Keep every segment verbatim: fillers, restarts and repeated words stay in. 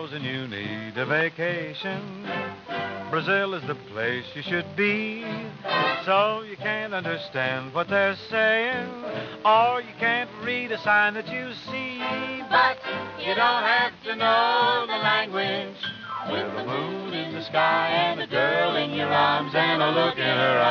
supposing you need a vacation, Brazil is the place you should be. So you can't understand what they're saying, or you can't read a sign that you see. But you don't have to know the language. With the moon in the sky and a girl in your arms and a look in her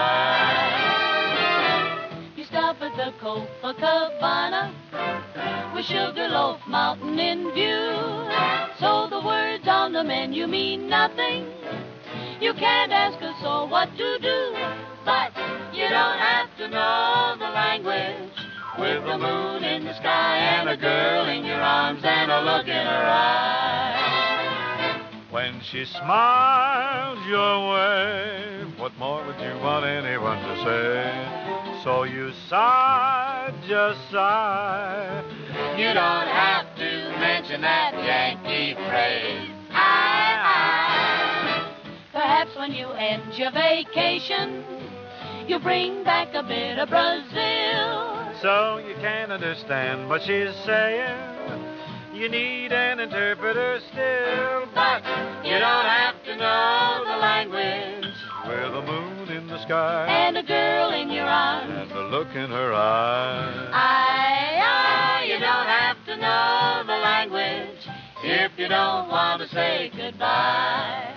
eyes. You stop at the Copacabana with Sugarloaf Mountain in view. So the words on the menu mean nothing. You can't ask a soul what to do. But you don't have to know the language. With the moon in the sky and a girl in your arms and a look in her eyes. When she smiles your way, what more would you want anyone to say? So you sigh, just sigh. You don't have to mention that Yankee phrase. I, I. Perhaps when you end your vacation, you bring back a bit of Brazil. So you can't understand what she's saying. You need an interpreter still. But you don't have to know the language. With a moon in the sky and a girl in your arms and a look in her eyes. I, I, you don't have to know the language if you don't want to say goodbye.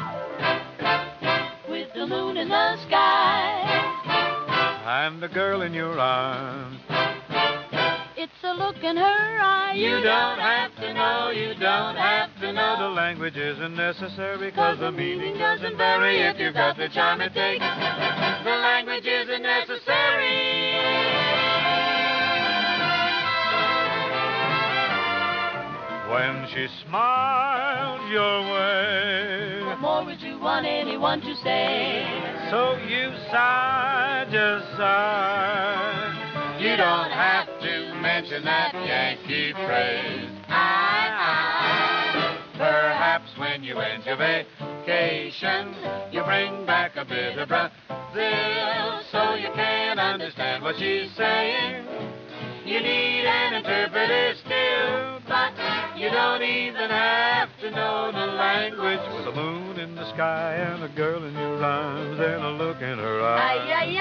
With the moon in the sky and a girl in your arms, it's a look in her eye. You, you don't have to know, you don't have to know. The language isn't necessary, cause the meaning doesn't vary. If you've got the charm it takes, the language isn't necessary. When she smiles your way, what more would you want anyone to say? So you sigh, just sigh. You don't have to mention that Yankee phrase. I, I. Perhaps when you end your vacation, you bring back a bit of Brazil, so you can understand what she's saying. You need an interpreter still, but you don't even have to know the language. With a moon in the sky and a girl in your arms and a look in her eyes. Ay, ay,